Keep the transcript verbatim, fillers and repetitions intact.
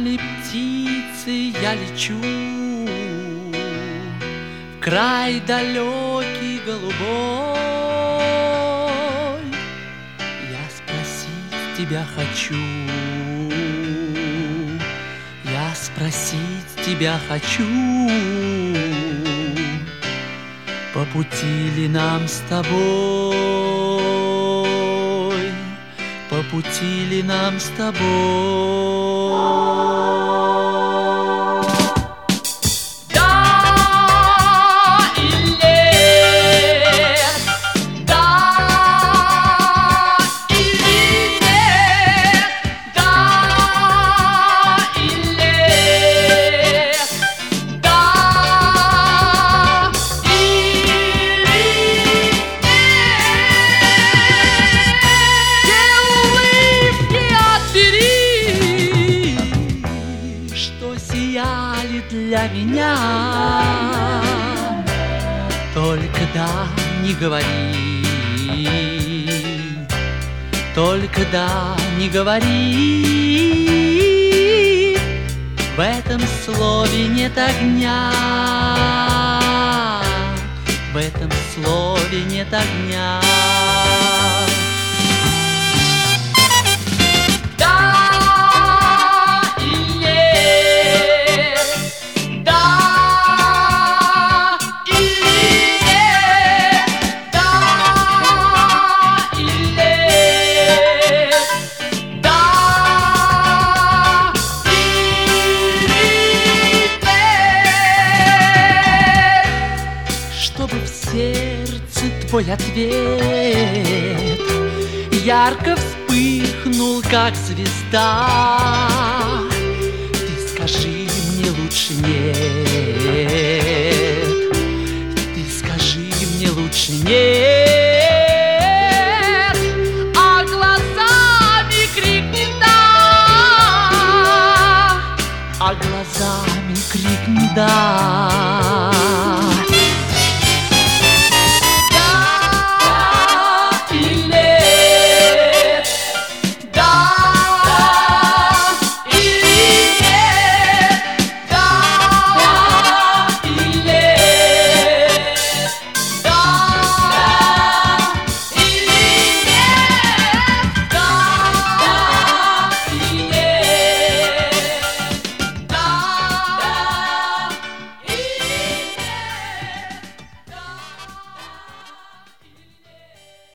Вольной птицей я лечу в край далекий голубой. Я спросить тебя хочу, я спросить тебя хочу, по пути ли нам с тобой, по пути ли нам с тобой. Для меня только да, не говори, только да, не говори. В этом слове нет огня, в этом слове нет огня. Сердце твой ответ ярко вспыхнул, как звезда. Ты скажи мне лучше нет, ты скажи мне лучше нет, а глазами крикни да, а глазами крикни да.